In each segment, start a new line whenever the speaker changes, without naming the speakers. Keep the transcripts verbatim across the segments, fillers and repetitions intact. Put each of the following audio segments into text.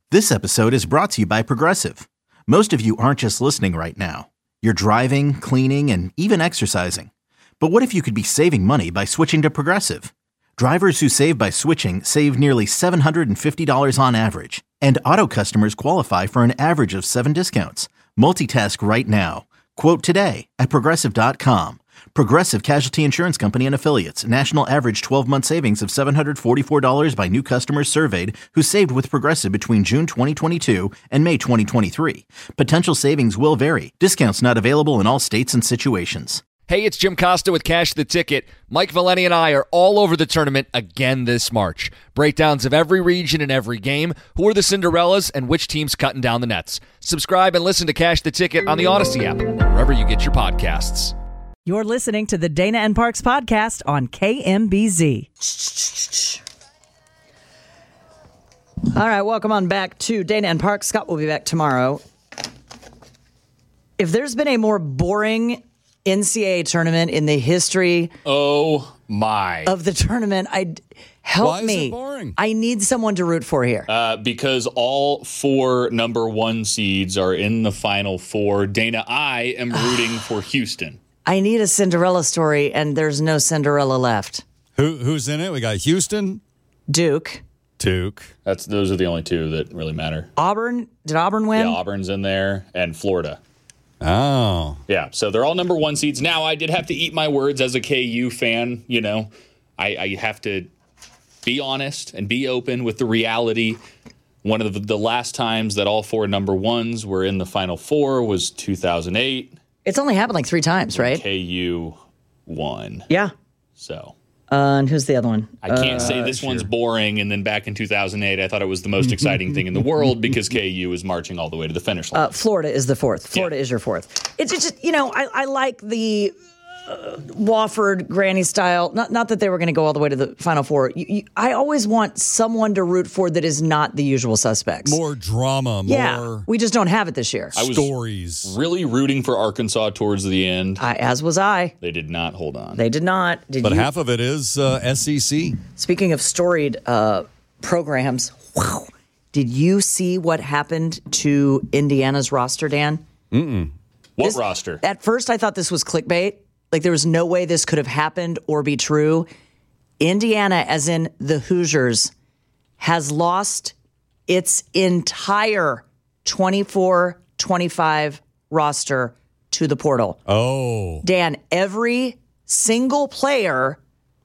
This episode is brought to you by Progressive. Most of you aren't just listening right now. You're driving, cleaning, and even exercising. But what if you could be saving money by switching to Progressive? Drivers who save by switching save nearly seven hundred fifty dollars on average. And auto customers qualify for an average of seven discounts. Multitask right now. Quote today at Progressive dot com. Progressive Casualty Insurance Company and Affiliates. National average twelve-month savings of seven hundred forty-four dollars by new customers surveyed who saved with Progressive between June twenty twenty-two and May twenty twenty-three. Potential savings will vary. Discounts not available in all states and situations.
Hey, it's Jim Costa with Cash the Ticket. Mike Valeni and I are all over the tournament again this March. Breakdowns of every region and every game, who are the Cinderellas, and which team's cutting down the nets. Subscribe and listen to Cash the Ticket on the Odyssey app, wherever you get your podcasts.
You're listening to the Dana and Parks podcast on K M B Z. All right, welcome on back to Dana and Parks. Scott will be back tomorrow. If there's been a more boring N C double A tournament in the history
oh my
of the tournament, I help
Why is
me.
it boring?
I need someone to root for here.
Uh, because all four number one seeds are in the final four. Dana, I am rooting for Houston.
I need a Cinderella story, and there's no Cinderella left.
Who Who's in it? We got Houston,
Duke,
Duke.
That's those are the only two that really matter.
Auburn. Did Auburn win?
Yeah, Auburn's in there, and Florida.
Oh.
Yeah, so they're all number one seeds. Now, I did have to eat my words as a K U fan. You know, I, I have to be honest and be open with the reality. One of the, the last times that all four number ones were in the Final Four was two thousand eight.
It's only happened like three times, right?
K U won.
Yeah.
So.
Uh, and who's the other one?
I can't
uh,
say this
sure.
one's boring, and then back in two thousand eight, I thought it was the most exciting thing in the world because K U was marching all the way to the finish line.
Uh, Florida is the fourth. Florida
Yeah.
is your fourth. It's just, you know, I, I like the uh, Wofford granny style. Not not that they were going to go all the way to the Final Four. You, you, I always want someone to root for that is not the usual suspects.
More drama,
yeah,
more
we just don't have it this year.
I was
stories.
really rooting for Arkansas towards the end.
I, as was I.
They did not hold on.
They did not. Did
But
you?
half of it is uh, S E C.
Speaking of storied uh, programs, wow. Did you see what happened to Indiana's roster, Dan?
Mm-mm.
What
This-
roster?
At first, I thought this was clickbait. Like, there was no way this could have happened or be true. Indiana, as in the Hoosiers, has lost its entire twenty-four twenty-five roster to the portal.
Oh.
Dan, every single player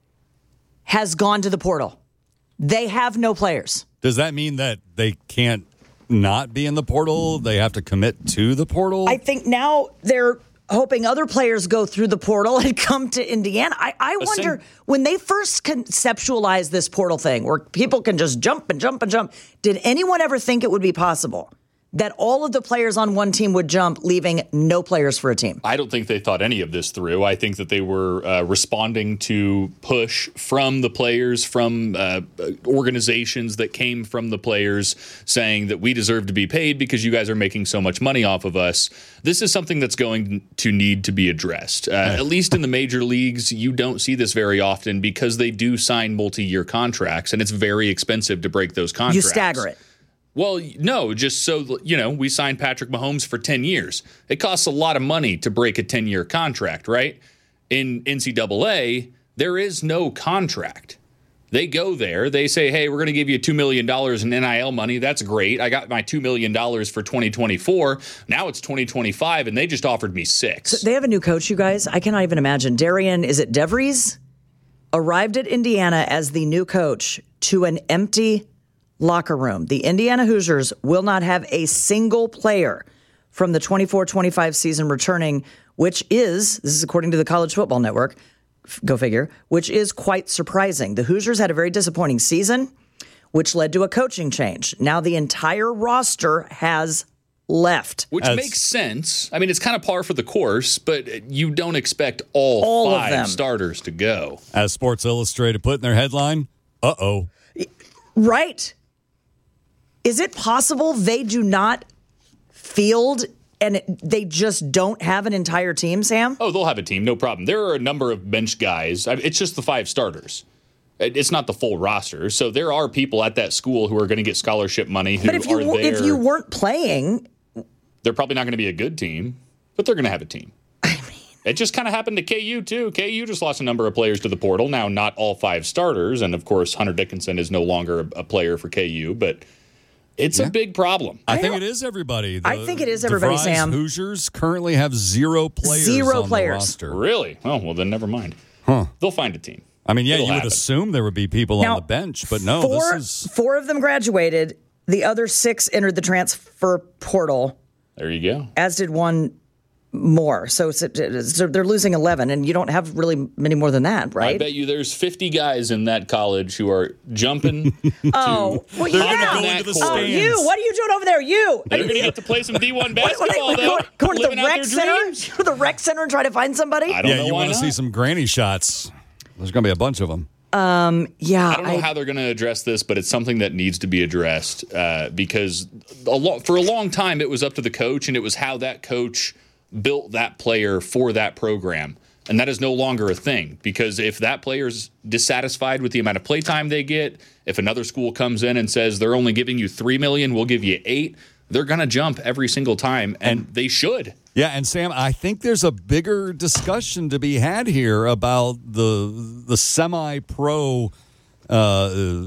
has gone to the portal. They have no players.
Does that mean that they can't not be in the portal? They have to commit to the portal?
I think now they're hoping other players go through the portal and come to Indiana. I, I wonder, when they first conceptualized this portal thing where people can just jump and jump and jump, did anyone ever think it would be possible that all of the players on one team would jump, leaving no players for a team?
I don't think they thought any of this through. I think that they were uh, responding to push from the players, from uh, organizations that came from the players saying that we deserve to be paid because you guys are making so much money off of us. This is something that's going to need to be addressed. Uh, at least in the major leagues, you don't see this very often because they do sign multi-year contracts, and it's very expensive to break those contracts.
You stagger it.
Well, no, just so, you know, we signed Patrick Mahomes for ten years. It costs a lot of money to break a ten-year contract, right? In N C double A, there is no contract. They go there. They say, hey, we're going to give you two million dollars in N I L money. That's great. I got my two million dollars for twenty twenty-four. Now it's twenty twenty-five, and they just offered me six.
So they have a new coach, you guys. I cannot even imagine. Darian, is it DeVries? Arrived at Indiana as the new coach to an empty locker room. The Indiana Hoosiers will not have a single player from the twenty-four twenty-five season returning, which is, this is according to the College Football Network, go figure, which is quite surprising. The Hoosiers had a very disappointing season, which led to a coaching change. Now the entire roster has left.
Which
As-
makes sense. I mean, it's kind of par for the course, but you don't expect all,
All of
five
them.
starters to go.
As Sports Illustrated put in their headline, uh-oh.
Right. Is it possible they do not field and it, they just don't have an entire team, Sam?
Oh, they'll have a team, no problem. There are a number of bench guys. I- It's just the five starters. It's not the full roster. So there are people at that school who are going to get scholarship money who
But if you,
are there.
if you weren't playing,
they're probably not going to be a good team, but they're going to have a team.
I mean,
it just kind of happened to K U, too. K U just lost a number of players to the portal. Now, not all five starters. And, of course, Hunter Dickinson is no longer a, a player for K U, but it's yeah. a big problem.
I, I think it is everybody. The,
I think it is everybody,
DeVries
Sam.
Hoosiers currently have zero players
Zero
on
players.
the roster.
Really? Oh, well, then never mind.
Huh.
They'll find a team.
I mean, yeah,
It'll
you would
happen.
assume there would be people
Now,
on the bench, but no,
four,
this is...
Four of them graduated. The other six entered the transfer portal,
There you go.
as did one more. So it's, it's, they're losing eleven, and you don't have really many more than that, right?
I bet you there's fifty guys in that college who are jumping
Oh,
to
well,
They're
yeah.
gonna go into the
Oh,
stands.
you. What are you doing over there? You.
They're going to get to play some D one basketball,
What,
though.
what, go, go to
living
the
out
rec
their
center,
dreams.
to the rec center, and try to find somebody.
I don't
Yeah,
know
you
why
want to
not.
see some granny shots. There's going to be a bunch of them.
Yeah,
I don't know
I-
how they're going to address this, but it's something that needs to be addressed uh, because a lo- for a long time it was up to the coach, and it was how that coach built that player for that program. And that is no longer a thing because if that player's dissatisfied with the amount of play time they get, if another school comes in and says they're only giving you three million dollars, we'll give you eight, they're going to jump every single time, and, and they should.
Yeah, and Sam, I think there's a bigger discussion to be had here about the the semi-pro uh,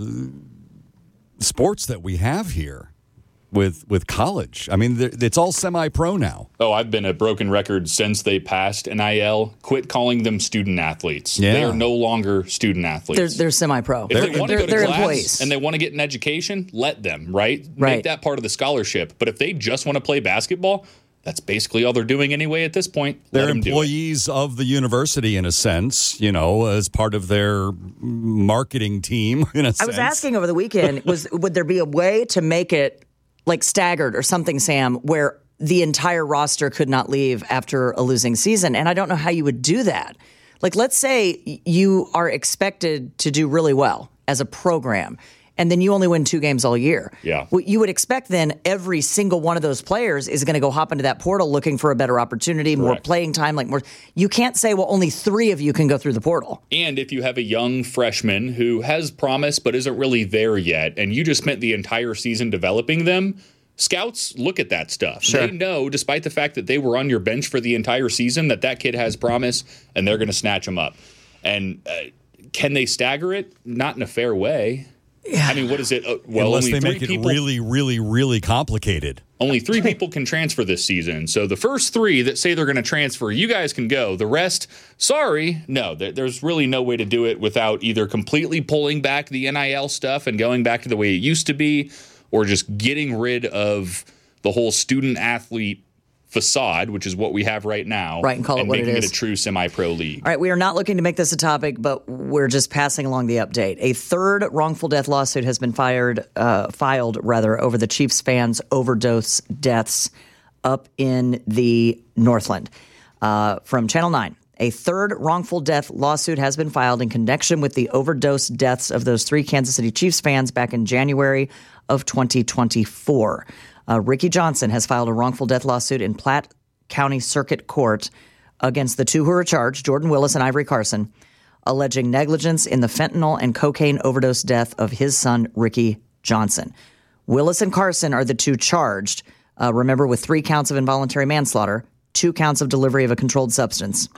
sports that we have here with with college. I mean, it's all semi-pro now.
Oh, I've been a broken record since they passed N I L. Quit calling them student athletes.
Yeah.
They are no longer student athletes.
They're, they're semi-pro.
If they want to
they're,
go to
they're
class
employees.
and they want to get an education, let them, right?
Right.
Make that part of the scholarship. But if they just want to play basketball, that's basically all they're doing anyway at this point. Let
They're
them do it.
employees of the university in a sense, you know, as part of their marketing team in a sense.
I was asking over the weekend, was would there be a way to make it like staggered or something, Sam, where the entire roster could not leave after a losing season? And I don't know how you would do that. Like, let's say you are expected to do really well as a program, and then you only win two games all year.
Yeah.
Well, you would expect then every single one of those players is going to go hop into that portal looking for a better opportunity, more
Correct.
playing time, like more. You can't say, well, only three of you can go through the portal.
And if you have a young freshman who has promise but isn't really there yet, and you just spent the entire season developing them, scouts look at that stuff.
Sure.
They know, despite the fact that they were on your bench for the entire season, that that kid has promise, and they're going to snatch him up. And uh, can they stagger it? Not in a fair way. Yeah. I mean, what is it? Uh, well,
Unless
only
they
three
make it
people.
really, really, really complicated.
Only three people can transfer this season. So the first three that say they're going to transfer, you guys can go. The rest, sorry, no. There, there's really no way to do it without either completely pulling back the N I L stuff and going back to the way it used to be, or just getting rid of the whole student-athlete facade, which is what we have right now,
Right, and call it what it
making it,
is.
a true semi-pro league.
All right, we are not looking to make this a topic, but we're just passing along the update. A third wrongful death lawsuit has been fired, uh, filed rather, over the Chiefs fans' overdose deaths up in the Northland. Uh, from Channel nine, a third wrongful death lawsuit has been filed in connection with the overdose deaths of those three Kansas City Chiefs fans back in January of twenty twenty-four. Uh, Ricky Johnson has filed a wrongful death lawsuit in Platte County Circuit Court against the two who are charged, Jordan Willis and Ivory Carson, alleging negligence in the fentanyl and cocaine overdose death of his son, Ricky Johnson. Willis and Carson are the two charged, uh, remember, with three counts of involuntary manslaughter, two counts of delivery of a controlled substance.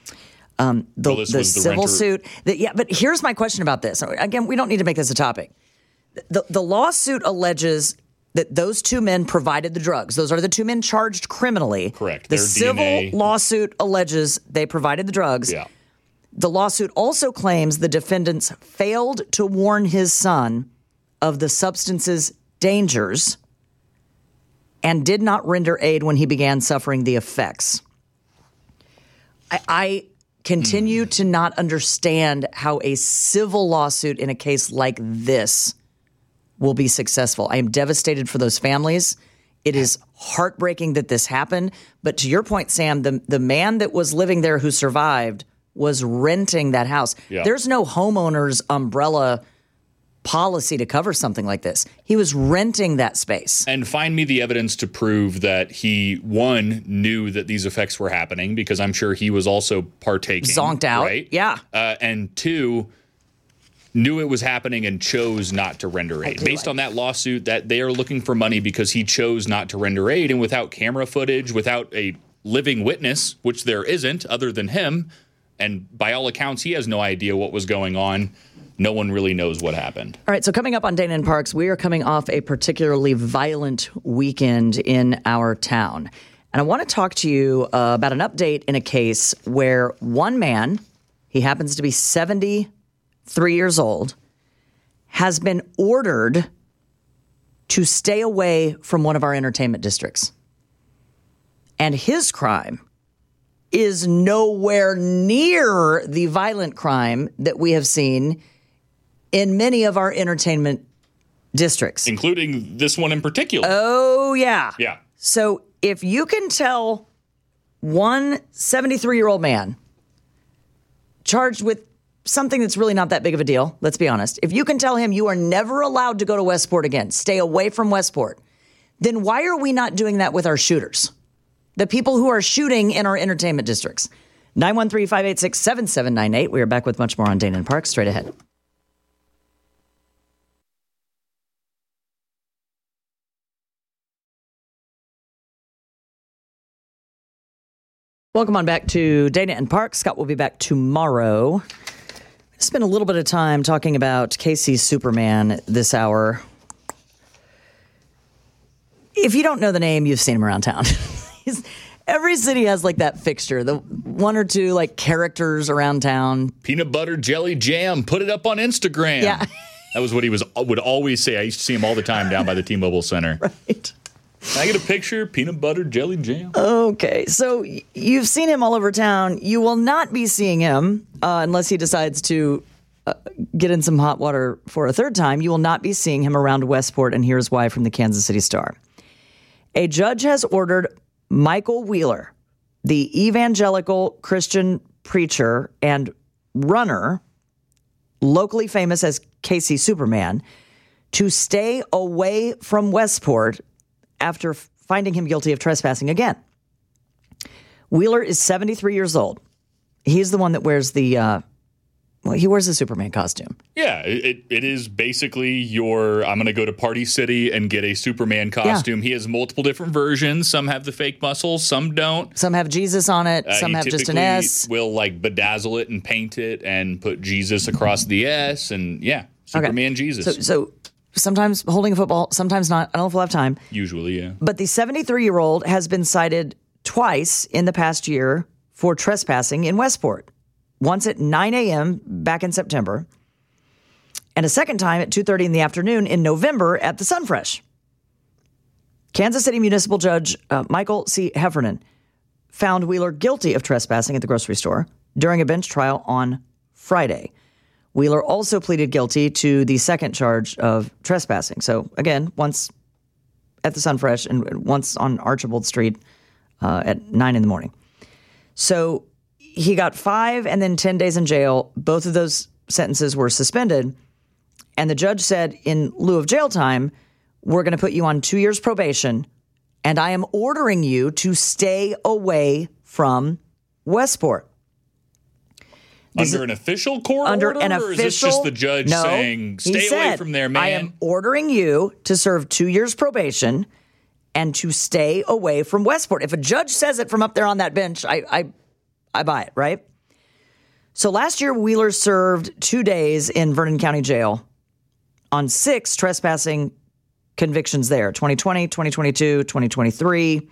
Um, the
Willis
the
was the
civil
renter.
suit, the, yeah, but here's my question about this. Again, we don't need to make this a topic. The, the lawsuit alleges that those two men provided the drugs. Those are the two men charged criminally.
Correct.
The
Their
civil
D N A.
lawsuit alleges they provided the drugs.
Yeah.
The lawsuit also claims the defendants failed to warn his son of the substance's dangers and did not render aid when he began suffering the effects. I, I continue
Hmm.
to not understand how a civil lawsuit in a case like this will be successful. I am devastated for those families. It is heartbreaking that this happened. But to your point, Sam, the, the man that was living there who survived was renting that house.
Yeah.
There's no homeowner's umbrella policy to cover something like this. He was renting that space.
And find me the evidence to prove that he, one, knew that these effects were happening, because I'm sure he was also partaking.
Zonked out.
Right?
Yeah.
Uh, and two, knew it was happening and chose not to render aid. Based on that lawsuit, that they are looking for money because he chose not to render aid, and without camera footage, without a living witness, which there isn't other than him, and by all accounts, he has no idea what was going on. No one really knows what happened.
All right, so coming up on Dana and Parks, we are coming off a particularly violent weekend in our town. And I want to talk to you uh, about an update in a case where one man, he happens to be seventy-three years old, has been ordered to stay away from one of our entertainment districts. And his crime is nowhere near the violent crime that we have seen in many of our entertainment districts.
Including this one in particular.
Oh, yeah.
Yeah.
So if you can tell one seventy-three-year-old man charged with something that's really not that big of a deal, let's be honest, if you can tell him you are never allowed to go to Westport again, stay away from Westport, then why are we not doing that with our shooters? The people who are shooting in our entertainment districts. nine one three, five eight six, seven seven nine eight. We are back with much more on Dana and Parks straight ahead. Welcome on back to Dana and Parks. Scott will be back tomorrow. Spent a little bit of time talking about K C Superman this hour. If you don't know the name, you've seen him around town. Every city has like that fixture, the one or two like characters around town.
Peanut butter jelly jam. Put it up on Instagram.
Yeah.
That was what he was would always say. I used to see him all the time down by the T-Mobile Center.
Right.
Can I get a picture? Peanut butter jelly jam.
Okay, so you've seen him all over town. You will not be seeing him uh, unless he decides to uh, get in some hot water for a third time. You will not be seeing him around Westport, and here's why from the Kansas City Star. A judge has ordered Michael Wheeler, the evangelical Christian preacher and runner, locally famous as K C Superman, to stay away from Westport after finding him guilty of trespassing again. Wheeler is seventy-three years old. He's the one that wears the, uh, well, he wears the Superman costume.
Yeah, it, it is basically your, I'm going to go to Party City and get a Superman costume. Yeah. He has multiple different versions. Some have the fake muscles, some don't.
Some have Jesus on it,
uh,
some have just an S.
Will like bedazzle it and paint it and put Jesus across the S, and yeah, Superman okay. Jesus.
So, so sometimes holding a football, sometimes not. I don't know if we'll have time.
Usually, yeah.
But the seventy-three-year-old has been cited twice in the past year for trespassing in Westport. Once at nine a.m. back in September, and a second time at two thirty in the afternoon in November at the Sunfresh. Kansas City Municipal Judge uh, Michael C. Heffernan found Wheeler guilty of trespassing at the grocery store during a bench trial on Friday. Wheeler also pleaded guilty to the second charge of trespassing. So, again, once at the Sunfresh and once on Archibald Street uh, at nine in the morning. So he got five and then ten days in jail. Both of those sentences were suspended. And the judge said, in lieu of jail time, we're going to put you on two years probation, and I am ordering you to stay away from Westport.
This under an official court
under
order?
An official,
or is this just the judge
no,
saying, stay
said,
away from there, man?
I am ordering you to serve two years probation and to stay away from Westport. If a judge says it from up there on that bench, I, I, I buy it, right? So last year, Wheeler served two days in Vernon County Jail on six trespassing convictions there, twenty twenty, twenty twenty-two, twenty twenty-three.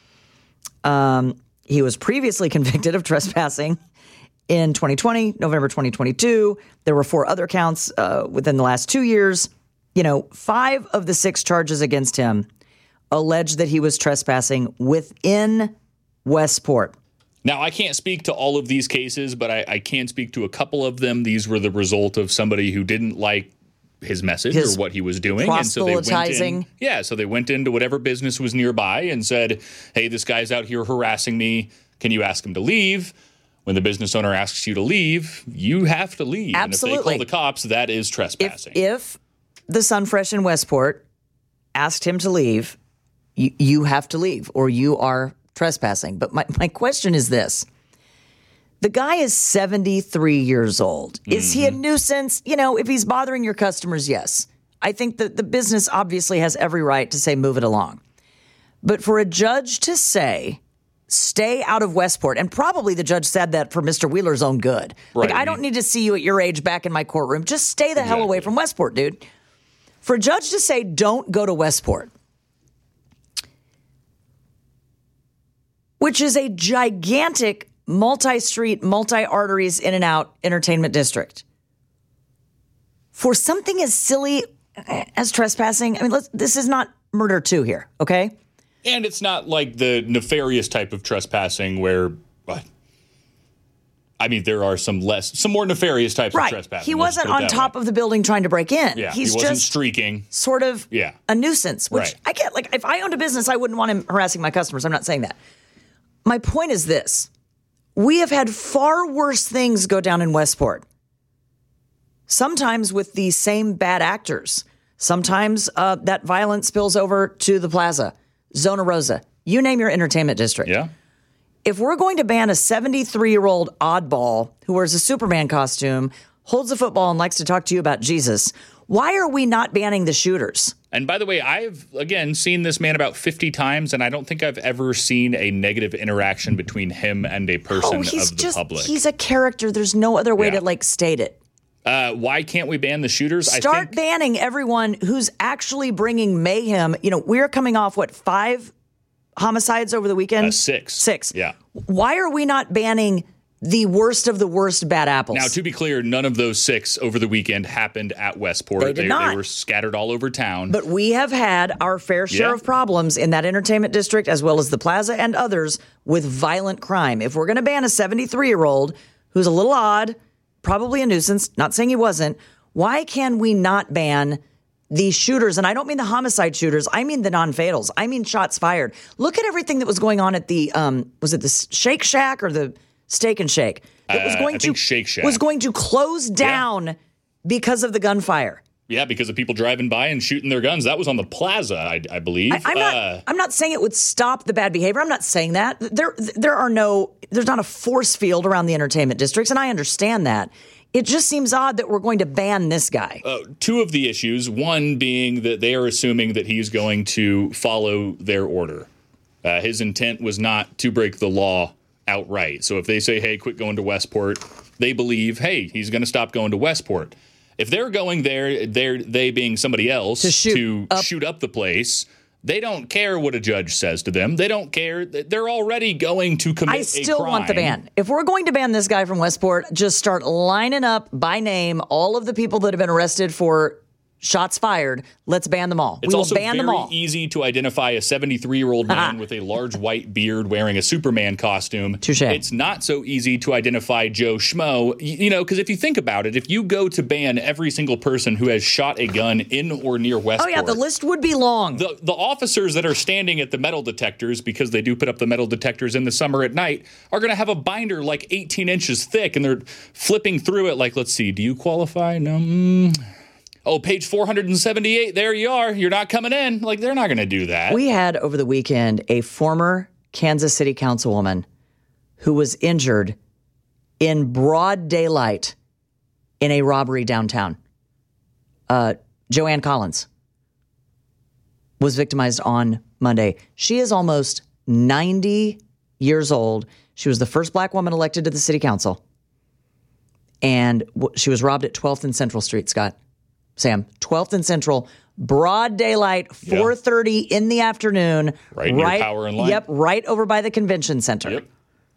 Um, he was previously convicted of trespassing in twenty twenty, November twenty twenty-two. There were four other counts uh, within the last two years. You know, five of the six charges against him alleged that he was trespassing within Westport.
Now, I can't speak to all of these cases, but I, I can speak to a couple of them. These were the result of somebody who didn't like his message his or what he was doing. And so they went in, yeah, so they went into whatever business was nearby and said, hey, this guy's out here harassing me. Can you ask him to leave? When the business owner asks you to leave, you have to leave.
Absolutely.
And if they call the cops, that is trespassing.
If, if the Sunfresh in Westport asked him to leave, you, you have to leave or you are trespassing. But my, my question is this. The guy is seventy-three years old. Is
Mm-hmm.
he a nuisance? You know, if he's bothering your customers, yes. I think that the business obviously has every right to say, move it along. But for a judge to say, stay out of Westport, and probably the judge said that for Mister Wheeler's own good.
Right.
Like, I don't need to see you at your age back in my courtroom. Just stay the
Exactly.
hell away from Westport, dude. For a judge to say, don't go to Westport, which is a gigantic multi-street, multi-arteries in and out entertainment district. For something as silly as trespassing, I mean, let's, this is not murder two here, okay?
And it's not like the nefarious type of trespassing where, I mean, there are some less, some more nefarious types
Right.
of trespassing.
He wasn't on top of the building trying to break in.
Yeah,
He's
he wasn't
just
streaking.
sort of
Yeah.
a nuisance, which
Right.
I get. Like, if I owned a business, I wouldn't want him harassing my customers. I'm not saying that. My point is this. We have had far worse things go down in Westport. Sometimes with the same bad actors. Sometimes uh, that violence spills over to the Plaza, Zona Rosa. You name your entertainment district.
Yeah.
If we're going to ban a seventy-three-year-old oddball who wears a Superman costume, holds a football, and likes to talk to you about Jesus, why are we not banning the shooters?
And by the way, I've, again, seen this man about fifty times, and I don't think I've ever seen a negative interaction between him and a person
Oh, he's
of the
just,
public.
he's a character. There's no other way
Yeah.
to, like, state it.
Uh, why can't we ban the shooters?
Start
I think,
banning everyone who's actually bringing mayhem. You know, we're coming off, what, five homicides over the weekend?
Uh, six.
Six.
Yeah.
Why are we not banning the worst of the worst bad apples?
Now, to be clear, none of those six over the weekend happened at Westport.
They did not.
They were scattered all over town.
But we have had our fair share
Yeah.
of problems in that entertainment district, as well as the Plaza and others, with violent crime. If we're going to ban a seventy-three-year-old who's a little odd, probably a nuisance, not saying he wasn't, why can we not ban the shooters? And I don't mean the homicide shooters. I mean the non-fatals. I mean shots fired. Look at everything that was going on at the, um, was it the Shake Shack or the Steak and Shake? It was
Uh,
going
I
to
think Shake Shack.
was going to close down because of the gunfire.
yeah, because of people driving by and shooting their guns. That was on the Plaza, I, I believe.
I, I'm not.
Uh,
I'm not saying it would stop the bad behavior. I'm not saying that. There, there are no. There's not a force field around the entertainment districts, and I understand that. It just seems odd that we're going to ban this guy.
uh, two of the issues. One being that they are assuming that he's going to follow their order. Uh, his intent was not to break the law outright. So if they say, hey, quit going to Westport, they believe, hey, he's going to stop going to Westport. If they're going there, they're they being somebody else
To shoot
to
up-
shoot up the place, they don't care what a judge says to them. They don't care. They're already going to commit
I
a
still
crime.
want the ban. If we're going to ban this guy from Westport, just start lining up by name all of the people that have been arrested for shots fired. Let's ban them all.
It's
we will
also
ban
very
them all.
easy to identify a seventy-three-year-old man with a large white beard wearing a Superman costume.
Touche.
It's not so easy to identify Joe Schmo, y- you know, because if you think about it, if you go to ban every single person who has shot a gun in or near
Oh
Westport,
yeah, the list would be long.
the, the officers that are standing at the metal detectors, because they do put up the metal detectors in the summer at night, are going to have a binder like eighteen inches thick, and they're flipping through it like, let's see, do you qualify? No. Mm. Oh, page four hundred seventy-eight, there you are. You're not coming in. Like, they're not going to do that.
We had over the weekend a former Kansas City councilwoman who was injured in broad daylight in a robbery downtown. Uh, Joanne Collins was victimized on Monday. She is almost ninety years old. She was the first black woman elected to the city council. And w- she was robbed at twelfth and Central Street, Scott. Sam, twelfth and Central, broad daylight, four thirty in the afternoon.
Right near Power and Light.
Yep, right over by the convention center.
Yep.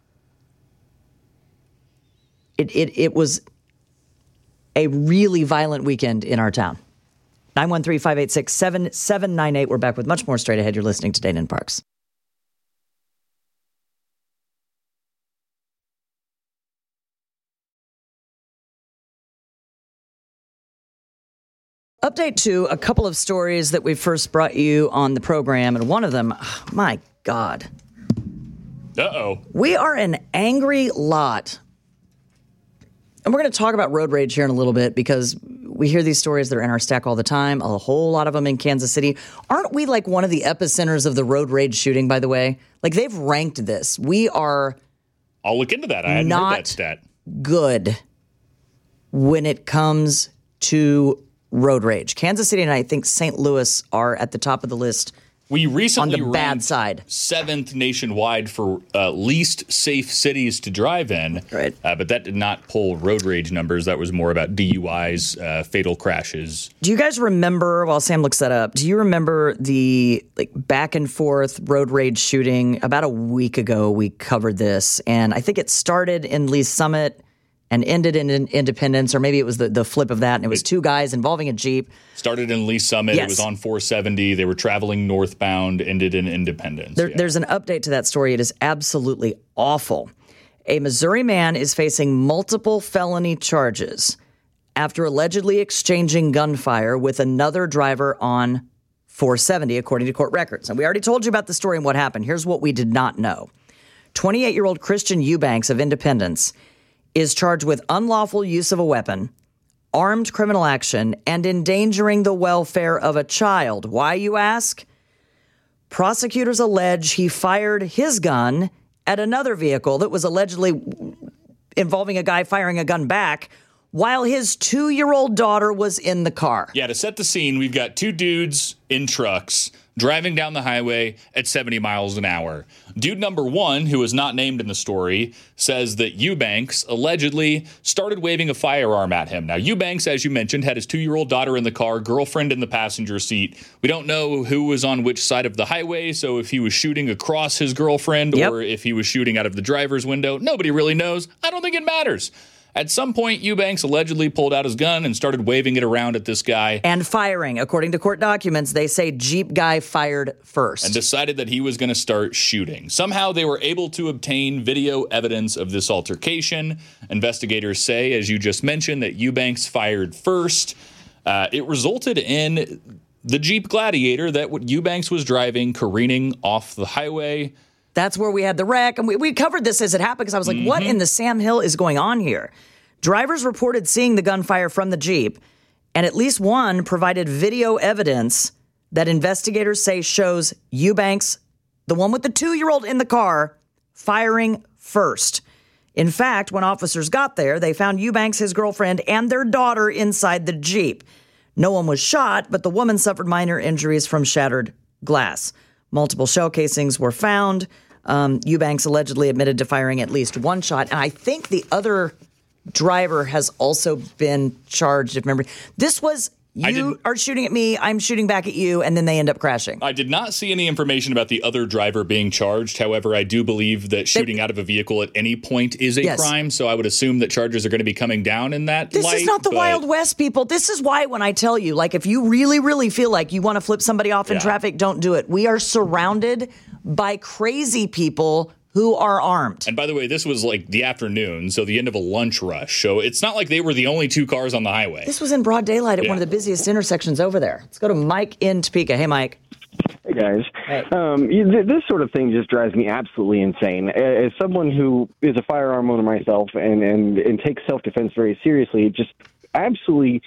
It, it, it was a really violent weekend in our town. nine one three, five eight six, seven seven nine eight. We're back with much more straight ahead. You're listening to Dana and Parks. Update to a couple of stories that we first brought you on the program, and one of them, oh, my God.
Uh-oh.
We are an angry lot. And we're going to talk about road rage here in a little bit because we hear these stories that are in our stack all the time, a whole lot of them in Kansas City. Aren't we like one of the epicenters of the road rage shooting, by the way? Like, they've ranked this. We are
I'll look into that. I hadn't
Not
heard that stat.
Good when it comes to road rage. Kansas City and I think Saint Louis are at the top of the list.
We recently
on the bad
ranked
side.
seventh nationwide for uh, least safe cities to drive in.
Right.
Uh, but that did not pull road rage numbers. That was more about D U Is, uh, fatal crashes.
Do you guys remember, while Sam looks that up, do you remember the like back and forth road rage shooting? About a week ago, we covered this, and I think it started in Lee's Summit and ended in Independence, or maybe it was the, the flip of that, and it was two guys involving a Jeep.
Started in Lee Summit.
Yes.
It was on four seventy. They were traveling northbound, ended in Independence.
There,
yeah.
There's an update to that story. It is absolutely awful. A Missouri man is facing multiple felony charges after allegedly exchanging gunfire with another driver on four seventy, according to court records. And we already told you about the story and what happened. Here's what we did not know. twenty-eight-year-old Christian Eubanks of Independence is charged with unlawful use of a weapon, armed criminal action, and endangering the welfare of a child. Why, you ask? Prosecutors allege he fired his gun at another vehicle that was allegedly involving a guy firing a gun back while his two-year-old daughter was in the car.
Yeah, to set the scene, we've got two dudes in trucks driving down the highway at seventy miles an hour. Dude number one, who is not named in the story, says that Eubanks allegedly started waving a firearm at him. Now, Eubanks, as you mentioned, had his two-year-old daughter in the car, girlfriend in the passenger seat. We don't know who was on which side of the highway, so if he was shooting across his girlfriend
Yep.
or if he was shooting out of the driver's window, nobody really knows. I don't think it matters. At some point, Eubanks allegedly pulled out his gun and started waving it around at this guy.
And firing. According to court documents, they say Jeep guy fired first.
And decided that he was going to start shooting. Somehow they were able to obtain video evidence of this altercation. Investigators say, as you just mentioned, that Eubanks fired first. Uh, it resulted in the Jeep Gladiator that Eubanks was driving careening off the highway.
That's where we had the wreck. And we, we covered this as it happened because I was like, mm-hmm. what in the Sam Hill is going on here? Drivers reported seeing the gunfire from the Jeep, and at least one provided video evidence that investigators say shows Eubanks, the one with the two-year-old in the car, firing first. In fact, when officers got there, they found Eubanks, his girlfriend, and their daughter inside the Jeep. No one was shot, but the woman suffered minor injuries from shattered glass. Multiple shell casings were found. Um, Eubanks allegedly admitted to firing at least one shot. And I think the other driver has also been charged, if memory. This was, you are shooting at me, I'm shooting back at you, and then they end up crashing.
I did not see any information about the other driver being charged. However, I do believe that shooting they, out of a vehicle at any point is a yes. crime, so I would assume that charges are going to be coming down in that
This
light,
is not the
but...
Wild West, people. This is why when I tell you, like, if you really, really feel like you want to flip somebody off in
yeah.
traffic, don't do it. We are surrounded by crazy people who are armed.
And by the way, this was like the afternoon, so the end of a lunch rush. So it's not like they were the only two cars on the highway.
This was in broad daylight at yeah. one of the busiest intersections over there. Let's go to Mike in Topeka. Hey, Mike.
Hey, guys.
Hey.
Um, this sort of thing just drives me absolutely insane. As someone who is a firearm owner myself and, and, and takes self-defense very seriously, it just absolutely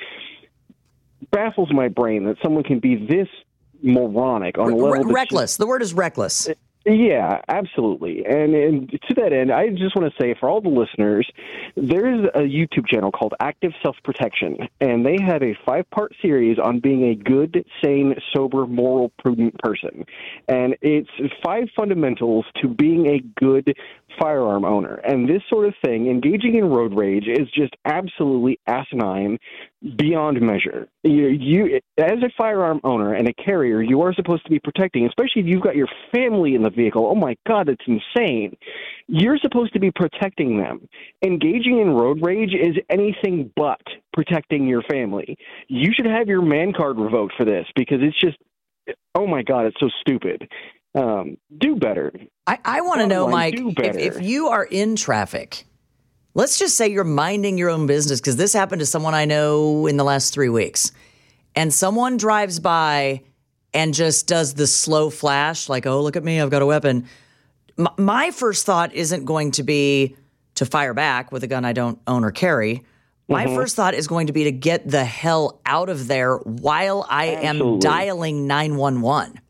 baffles my brain that someone can be this moronic on a level
Re- reckless. The word is reckless.
Yeah, absolutely. And, and to that end, I just want to say for all the listeners, there is a YouTube channel called Active Self-Protection, and they have a five-part series on being a good, sane, sober, moral, prudent person. And it's five fundamentals to being a good firearm owner. And this sort of thing, engaging in road rage, is just absolutely asinine beyond measure. You, you, as a firearm owner and a carrier, you are supposed to be protecting, especially if you've got your family in the vehicle. Oh my God, that's insane. You're supposed to be protecting them. Engaging in road rage is anything but protecting your family. You should have your man card revoked for this because it's just, oh my God, it's so stupid. Um, do better.
I, I want to know,
line,
Mike, if, if you are in traffic, let's just say you're minding your own business, because this happened to someone I know in the last three weeks, and someone drives by and just does the slow flash, like, oh, look at me, I've got a weapon. M- my first thought isn't going to be to fire back with a gun I don't own or carry. My mm-hmm. first thought is going to be to get the hell out of there while I
Absolutely.
am dialing nine one one.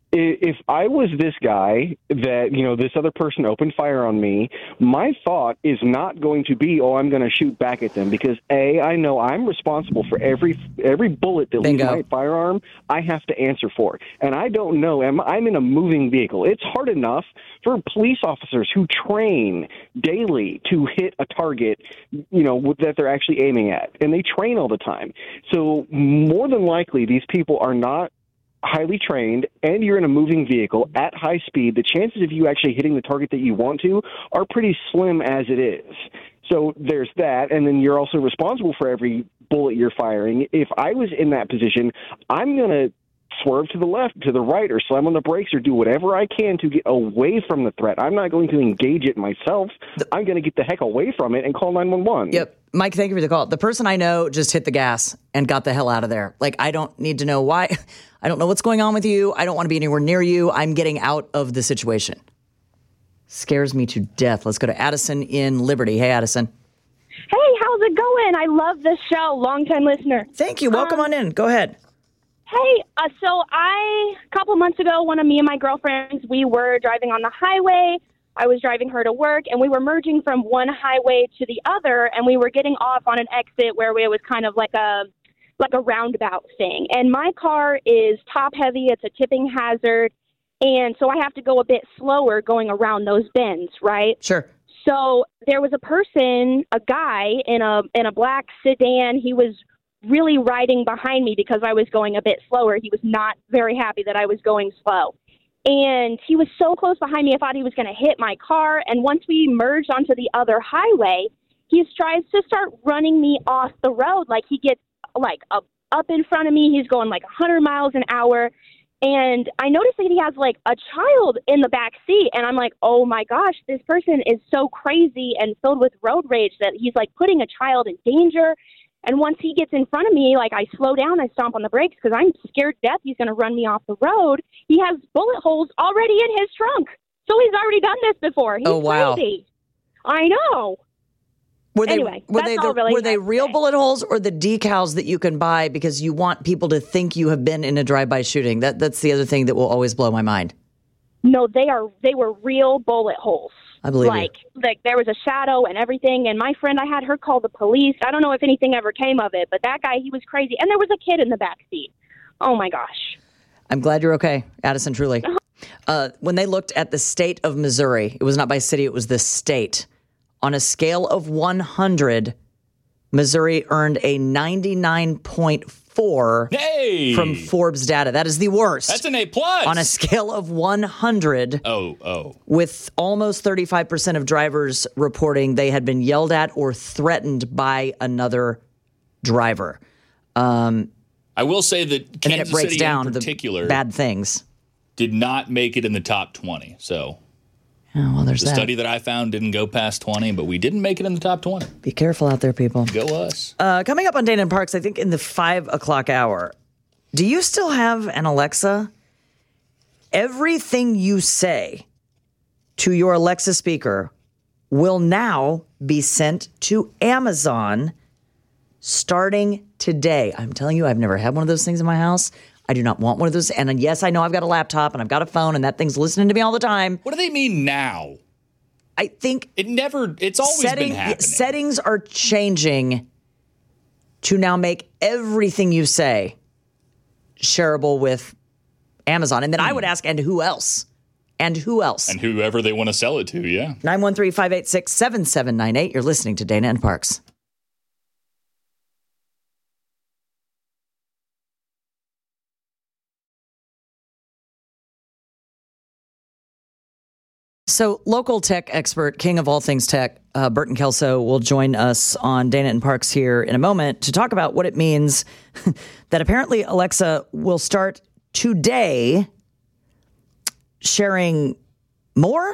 If I was this guy that, you know, this other person opened fire on me, my thought is not going to be, oh, I'm going to shoot back at them because, A, I know I'm responsible for every every bullet that leaves my firearm. I have to answer for. And I don't know. I'm, I'm in a moving vehicle. It's hard enough for police officers who train daily to hit a target, you know, that they're actually aiming at. And they train all the time. So more than likely, these people are not highly trained, and you're in a moving vehicle at high speed, the chances of you actually hitting the target that you want to are pretty slim as it is. So there's that, and then you're also responsible for every bullet you're firing. If I was in that position, I'm going to swerve to the left, to the right, or slam on the brakes, or do whatever I can to get away from the threat. I'm not going to engage it myself. I'm going to get the heck away from it and call nine one one.
Yep. Mike, thank you for the call. The person I know just hit the gas and got the hell out of there. Like, I don't need to know why. I don't know what's going on with you. I don't want to be anywhere near you. I'm getting out of the situation. Scares me to death. Let's go to Addison in Liberty. Hey, Addison.
Hey, how's it going? I love this show. Long-time listener.
Thank you. Welcome um, on in. Go ahead.
Hey, uh, so I, a couple months ago, one of me and my girlfriends, we were driving on the highway. I was driving her to work, and we were merging from one highway to the other, and we were getting off on an exit where it was kind of like a like a roundabout thing. And my car is top-heavy. It's a tipping hazard, and so I have to go a bit slower going around those bends, right?
Sure.
So there was a person, a guy in a in a black sedan. He was really riding behind me because I was going a bit slower. He was not very happy that I was going slow. And he was so close behind me, I thought he was going to hit my car. And once we merged onto the other highway, he tries to start running me off the road. Like, he gets, like, up, up in front of me. He's going, like, one hundred miles an hour. And I noticed that he has, like, a child in the back seat. And I'm like, oh, my gosh, this person is so crazy and filled with road rage that he's, like, putting a child in danger. And once he gets in front of me, like, I slow down, I stomp on the brakes because I'm scared to death he's going to run me off the road. He has bullet holes already in his trunk. So he's already done this before. He's
oh, wow.
crazy. I know.
Were they,
anyway,
were
that's
they,
all
the,
really
were they real
say.
bullet holes or the decals that you can buy because you want people to think you have been in a drive-by shooting? That That's the other thing that will always blow my mind.
No, they are. They were real bullet holes.
I believe
like,
you.
Like, there was a shadow and everything, and my friend, I had her call the police. I don't know if anything ever came of it, but that guy, he was crazy. And there was a kid in the back seat. Oh, my gosh.
I'm glad you're okay, Addison, truly. Uh, when they looked at the state of Missouri, it was not by city, it was the state. On a scale of one hundred, Missouri earned a ninety-nine point four
hey!
from Forbes data. That is the worst.
That's an A plus.
On a scale of one hundred.
Oh, oh.
With almost thirty-five percent of drivers reporting they had been yelled at or threatened by another driver. Um,
I will say that Kansas
and then it breaks
City
down
in particular
the bad things.
Did not make it in the top twenty. So
oh, well, there's
the
that.
study that I found didn't go past twenty, but we didn't make it in the top twenty.
Be careful out there, people.
Go us.
Uh, coming up on Dana and Parks, I think in the five o'clock hour, do you still have an Alexa? Everything you say to your Alexa speaker will now be sent to Amazon starting today. I'm telling you, I've never had one of those things in my house. I do not want one of those. And yes, I know I've got a laptop and I've got a phone and that thing's listening to me all the time.
What do they mean now?
I think
it never, it's always
setting,
been happening.
Settings are changing to now make everything you say shareable with Amazon. And then hmm. I would ask, and who else? And who else?
And whoever they want to sell it to, yeah.
nine one three, five eight six, seven seven nine eight. You're listening to Dana and Parks. So local tech expert, king of all things tech, uh, Burton Kelso will join us on Dana and Parks here in a moment to talk about what it means that apparently Alexa will start today sharing more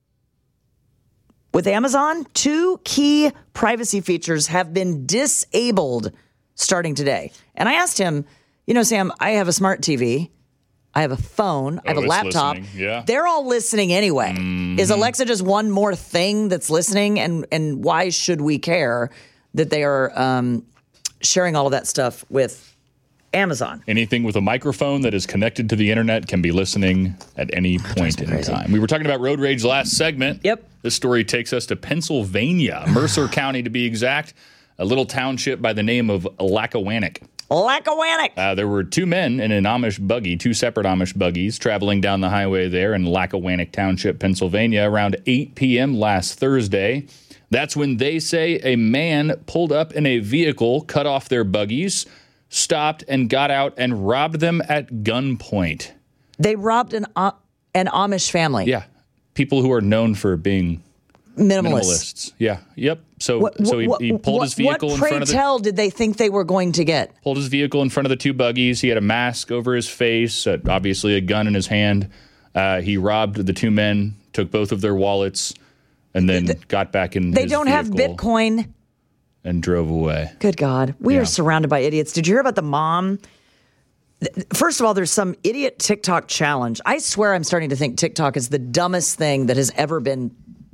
with Amazon. Two key privacy features have been disabled starting today. And I asked him, you know, Sam, I have a smart T V. I have a phone.
Oh,
I have a laptop.
Yeah.
They're all listening anyway.
Mm-hmm.
Is Alexa just one more thing that's listening? And and why should we care that they are um, sharing all of that stuff with Amazon.
Anything with a microphone that is connected to the internet can be listening at any point in time. We were talking about road rage last segment.
Yep.
This story takes us to Pennsylvania, Mercer County to be exact, a little township by the name of Lackawannock.
Lackawannock.
Uh, there were two men in an Amish buggy, two separate Amish buggies, traveling down the highway there in Lackawannock Township, Pennsylvania, around eight p.m. last Thursday. That's when they say a man pulled up in a vehicle, cut off their buggies, stopped and got out and robbed them at gunpoint.
They robbed an uh, an Amish family.
Yeah. People who are known for being
Minimalists.
minimalists. Yeah. Yep. So
What,
so he,
what,
he pulled
what,
his vehicle
what,
in
pray
front of the
tell did they think they were going to get?
pulled his vehicle in front of the two buggies. He had a mask over his face, uh, obviously a gun in his hand. Uh, he robbed the two men, took both of their wallets, and then
The,
got back in
They
his
don't have
vehicle
Bitcoin.
and drove away.
Good God. We
Yeah.
are surrounded by idiots. Did you hear about the mom? First of all, there's some idiot TikTok challenge. I swear I'm starting to think TikTok is the dumbest thing that has ever been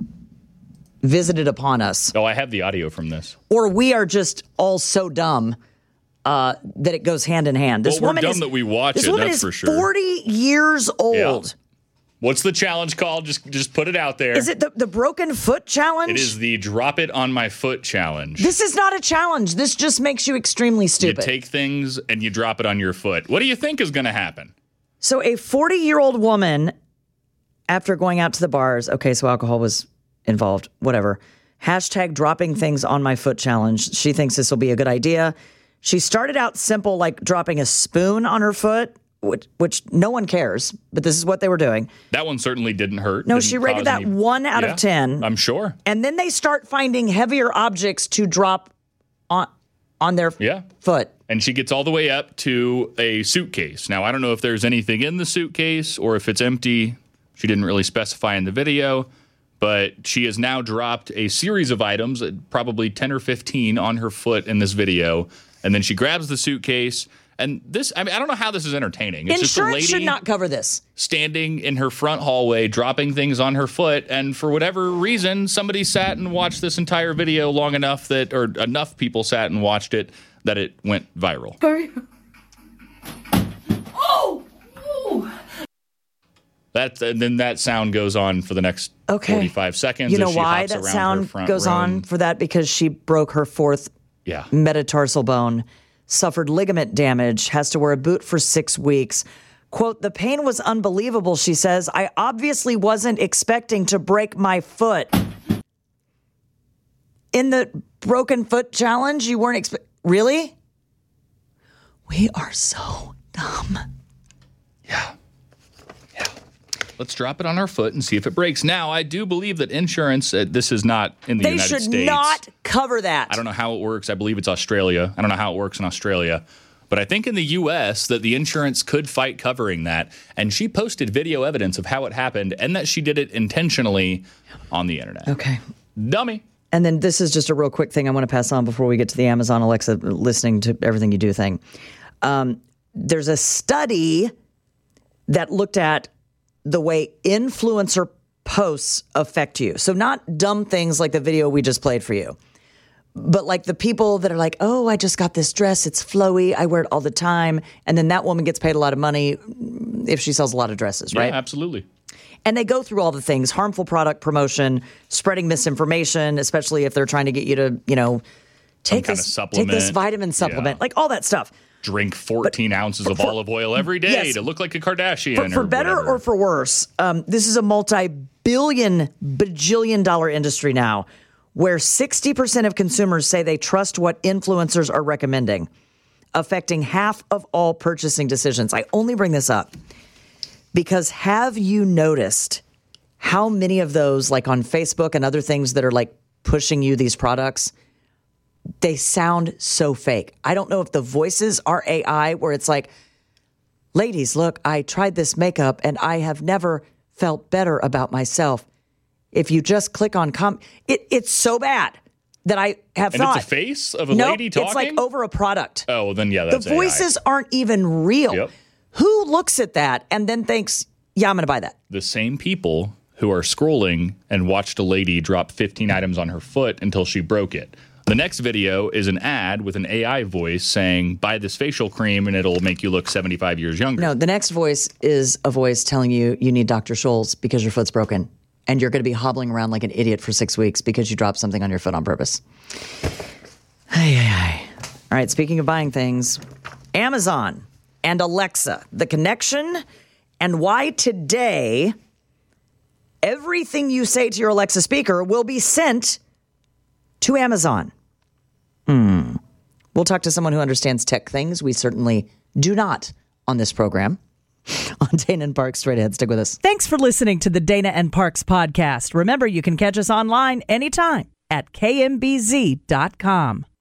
visited upon us.
Oh, I have the audio from this.
Or we are just all so dumb uh, that it goes hand in hand. This
Well, we're
woman
dumb
is,
that we watch
this
it,
woman
that's
is
for sure.
forty years old.
What's the challenge called? Just just put it out there.
Is it the, the broken foot challenge?
It is the drop it on my foot challenge.
This is not a challenge. This just makes you extremely
You
stupid.
take things and you drop it on your foot. What do you think is going to happen?
So a forty-year-old woman, after going out to the bars, okay, so alcohol was involved, whatever. Hashtag dropping things on my foot challenge. She thinks this will be a good idea. She started out simple, like dropping a spoon on her foot, which, which no one cares, but this is what they were doing.
That one certainly didn't hurt.
No,
Didn't
she rated
cause
that
any-
one out
Yeah,
of ten.
I'm sure.
And then they start finding heavier objects to drop on on their
Yeah.
foot.
And she gets all the way up to a suitcase. Now, I don't know if there's anything in the suitcase or if it's empty. She didn't really specify in the video, but she has now dropped a series of items, probably ten or fifteen, on her foot in this video. And then she grabs the suitcase. And this, I mean, I don't know how this is entertaining. It's just a
Insurance
lady
should not cover this.
standing in her front hallway, dropping things on her foot. And for whatever reason, somebody sat and watched this entire video long enough that, or enough people sat and watched it, that it went viral.
Oh! Oh!
That, and then that sound goes on for the next
Okay.
forty-five seconds.
You know
as she
why
hops
that
around her
sound
front
goes
room.
on for that? Because she broke her fourth
Yeah.
metatarsal bone, suffered ligament damage, has to wear a boot for six weeks. Quote, the pain was unbelievable, she says. I obviously wasn't expecting to break my foot. In the broken foot challenge, you weren't expect. Really? We are so dumb.
Yeah. Yeah. Let's drop it on our foot and see if it breaks. Now, I do believe that insurance, uh, this is not in the
They
United
should
States.
not cover that.
I don't know how it works. I believe it's Australia. I don't know how it works in Australia. But I think in the U S that the insurance could fight covering that. And she posted video evidence of how it happened and that she did it intentionally on the internet.
Okay.
Dummy.
And then this is just a real quick thing I want to pass on before we get to the Amazon Alexa listening to everything you do thing. Um, there's a study that looked at the way influencer posts affect you. So not dumb things like the video we just played for you, but like the people that are like, oh, I just got this dress. It's flowy. I wear it all the time. And then that woman gets paid a lot of money if she sells a lot of dresses, right?
Yeah, absolutely.
And they go through all the things, harmful product promotion, spreading misinformation, especially if they're trying to get you to, you know, take
kind
this,
of
take this
supplement.
vitamin supplement,
Yeah.
like all that stuff.
Drink fourteen ounces of
for-
olive oil every day
yes.
to look like a Kardashian.
For, for
or
better
whatever.
or for worse, um, this is a multi-billion, bajillion dollar industry now where sixty percent of consumers say they trust what influencers are recommending, affecting half of all purchasing decisions. I only bring this up because have you noticed how many of those, like on Facebook and other things that are like pushing you these products, they sound so fake. I don't know if the voices are A I, where it's like, ladies, look, I tried this makeup and I have never felt better about myself. If you just click on com, it, it's so bad that I have
And
thought.
it's a face of a
Nope,
lady talking?
it's like over a product.
Oh, well, then yeah,
The
that's
voices
A I.
aren't even real.
Yep.
Who looks at that and then thinks, yeah, I'm going to buy that?
The same people who are scrolling and watched a lady drop fifteen items on her foot until she broke it. The next video is an ad with an A I voice saying, buy this facial cream and it'll make you look seventy-five years younger.
No, the next voice is a voice telling you you need Doctor Scholl's because your foot's broken. And you're going to be hobbling around like an idiot for six weeks because you dropped something on your foot on purpose. Ay, ay, ay. All right, speaking of buying things, Amazon and Alexa, the connection and why today everything you say to your Alexa speaker will be sent to Amazon. Hmm. We'll talk to someone who understands tech things. We certainly do not on this program. On Dana and Parks, straight ahead. Stick with us.
Thanks for listening to the Dana and Parks podcast. Remember, you can catch us online anytime at K M B Z dot com.